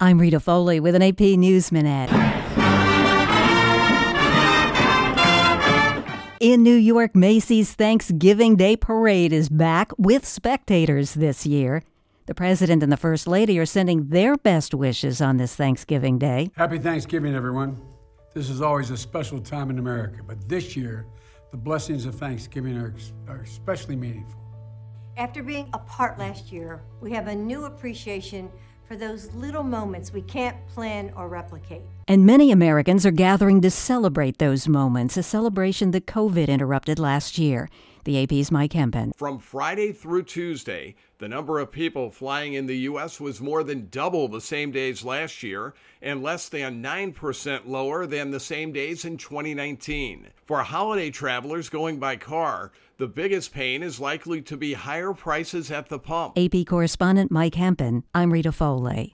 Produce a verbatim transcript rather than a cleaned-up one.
I'm Rita Foley with an A P News Minute. In New York, Macy's Thanksgiving Day Parade is back with spectators this year. The president and the first lady are sending their best wishes on this Thanksgiving Day. Happy Thanksgiving, everyone. This is always a special time in America, but this year, the blessings of Thanksgiving are, are especially meaningful. After being apart last year, we have a new appreciation for those little moments we can't plan or replicate. And many Americans are gathering to celebrate those moments, a celebration that COVID interrupted last year. The A P's Mike Hempen. From Friday through Tuesday, the number of people flying in the U S was more than double the same days last year and less than nine percent lower than the same days in twenty nineteen. For holiday travelers going by car, the biggest pain is likely to be higher prices at the pump. A P correspondent Mike Hempen. I'm Rita Foley.